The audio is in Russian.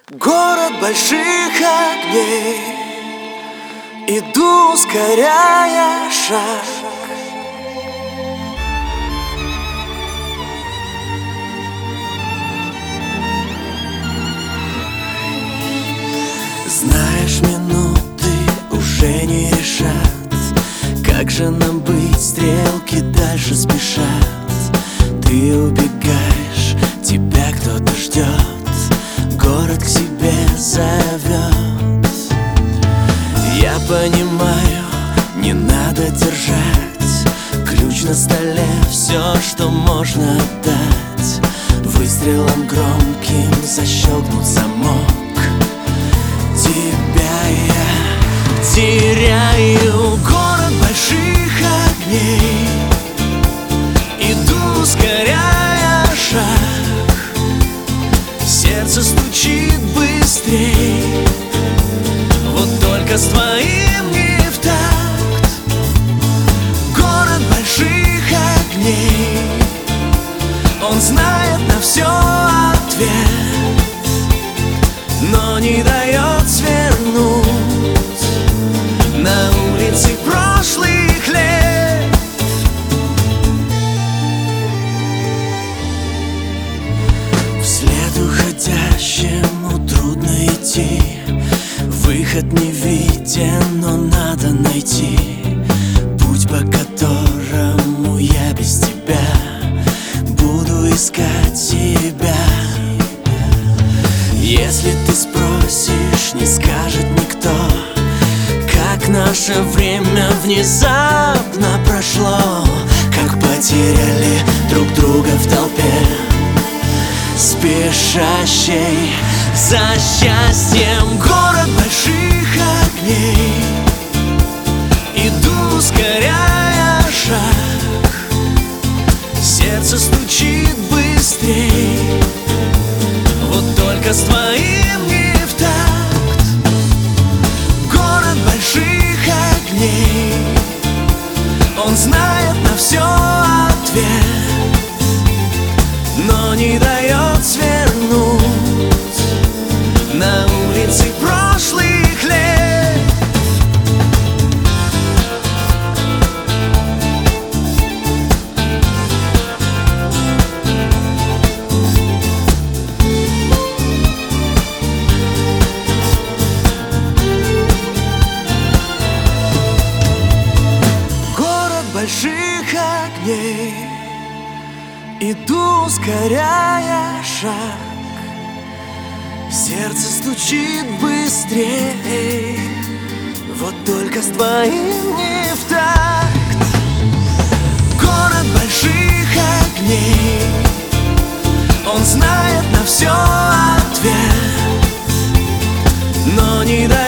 Город больших огней, иду, ускоряя шаг. Знаешь, минуты уже не решат, как же нам быть, стрелки дальше спешат. Ты убегаешь, тебя кто-то ждет, город к себе зовет. Я понимаю, не надо держать ключ на столе, все, что можно отдать. Выстрелом громким защелкнут замок. Тебя я теряю. Город больших огней, иду, ускоряя шаг. Сердце стучит быстрей, вот только с твоим не в такт. Город больших огней, он знает на все ответ, но не дает свернуть на улице прошлых лет. Вслед уходящему трудно идти, выход не виден, но надо найти путь, по которому я без тебя буду искать себя. Если ты спросишь, не скажет никто, как наше время внезапно прошло, как потеряли друг друга в толпе, спешащей за счастьем. Город больших огней, иду, ускоряя шаг. Сердце стучит быстрей, вот только с твоим не в такт. Город больших огней, он знает на все ответ, но не дает свернуть на улице прошлых лет. Город больших огней, иду, ускоряя шаг. Сердце стучит быстрее, вот только с твоим не в такт. Город больших огней, он знает на все ответ, но не дает